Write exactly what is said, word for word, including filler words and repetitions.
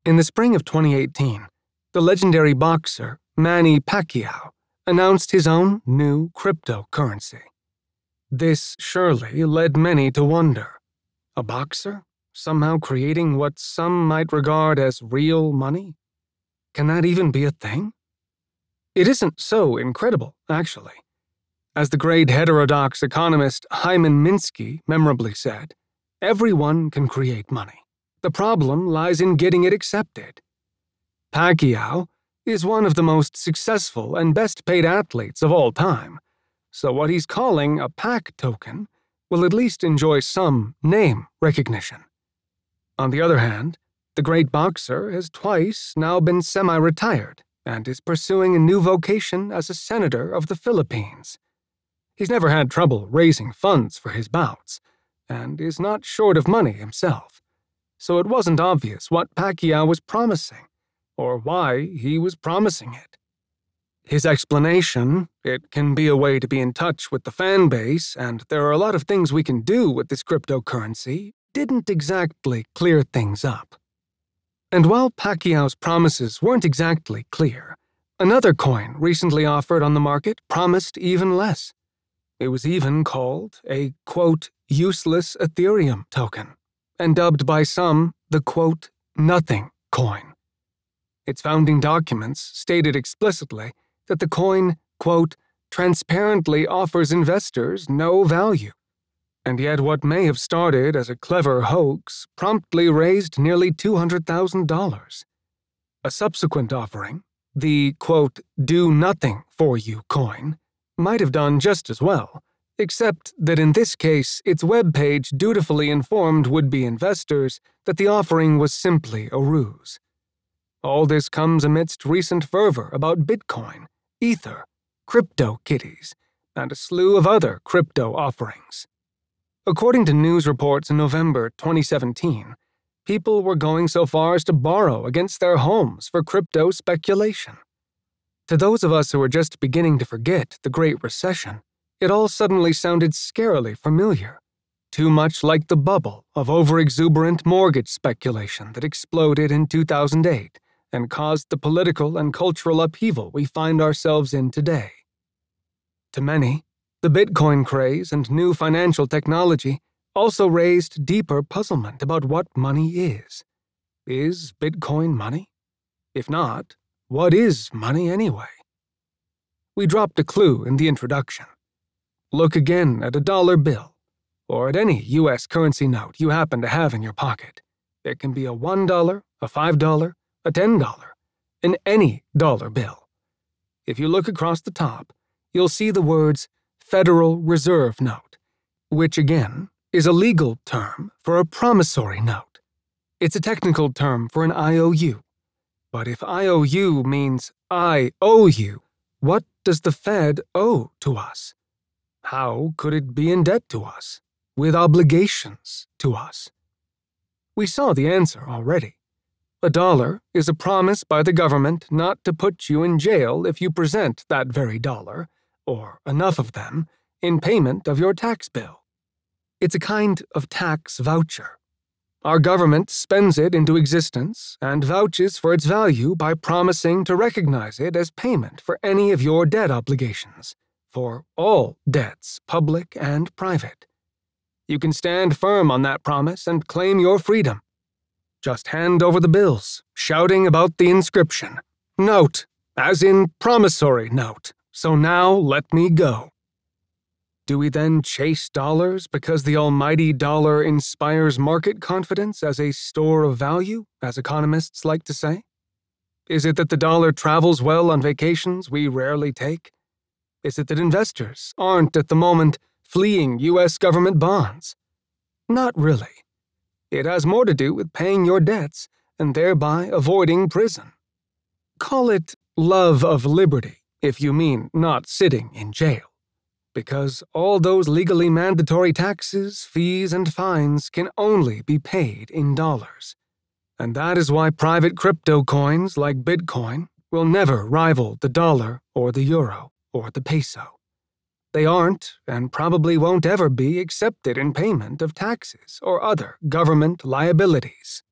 In the spring of twenty eighteen, the legendary boxer Manny Pacquiao announced his own new cryptocurrency. This surely led many to wonder, a boxer somehow creating what some might regard as real money? Can that even be a thing? It isn't so incredible, actually. As the great heterodox economist Hyman Minsky memorably said, everyone can create money. The problem lies in getting it accepted. Pacquiao is one of the most successful and best-paid athletes of all time, so what he's calling a Pac token will at least enjoy some name recognition. On the other hand, the great boxer has twice now been semi-retired and is pursuing a new vocation as a senator of the Philippines. He's never had trouble raising funds for his bouts, and is not short of money himself, so it wasn't obvious what Pacquiao was promising, or why he was promising it. His explanation, it can be a way to be in touch with the fan base, and there are a lot of things we can do with this cryptocurrency, didn't exactly clear things up. And while Pacquiao's promises weren't exactly clear, another coin recently offered on the market promised even less. It was even called a, quote, useless Ethereum token, and dubbed by some the, quote, nothing coin. Its founding documents stated explicitly that the coin, quote, transparently offers investors no value. And yet what may have started as a clever hoax promptly raised nearly two hundred thousand dollars. A subsequent offering, the, quote, do nothing for you coin, might have done just as well, except that in this case its webpage dutifully informed would-be investors that the offering was simply a ruse. All this comes amidst recent fervor about Bitcoin, Ether, CryptoKitties, and a slew of other crypto offerings. According to news reports in November twenty seventeen, people were going so far as to borrow against their homes for crypto speculation. To those of us who were just beginning to forget the Great Recession, it all suddenly sounded scarily familiar, too much like the bubble of overexuberant mortgage speculation that exploded in two thousand eight and caused the political and cultural upheaval we find ourselves in today. To many, the Bitcoin craze and new financial technology also raised deeper puzzlement about what money is. Is Bitcoin money? If not, what is money anyway? We dropped a clue in the introduction. Look again at a dollar bill, or at any U S currency note you happen to have in your pocket. It can be a one dollar, a five dollar, a ten dollar, and any dollar bill. If you look across the top, you'll see the words Federal Reserve Note, which again is a legal term for a promissory note. It's a technical term for an I O U. But if I O U means I owe you, what does the Fed owe to us? How could it be in debt to us, with obligations to us? We saw the answer already. A dollar is a promise by the government not to put you in jail if you present that very dollar, or enough of them, in payment of your tax bill. It's a kind of tax voucher. Our government spends it into existence and vouches for its value by promising to recognize it as payment for any of your debt obligations, for all debts, public and private. You can stand firm on that promise and claim your freedom. Just hand over the bills, shouting about the inscription, note, as in promissory note, so now let me go. Do we then chase dollars because the almighty dollar inspires market confidence as a store of value, as economists like to say? Is it that the dollar travels well on vacations we rarely take? Is it that investors aren't at the moment fleeing U S government bonds? Not really. It has more to do with paying your debts and thereby avoiding prison. Call it love of liberty, if you mean not sitting in jail. Because all those legally mandatory taxes, fees, and fines can only be paid in dollars. And that is why private crypto coins like Bitcoin will never rival the dollar or the euro or the peso. They aren't, and probably won't ever be, accepted in payment of taxes or other government liabilities.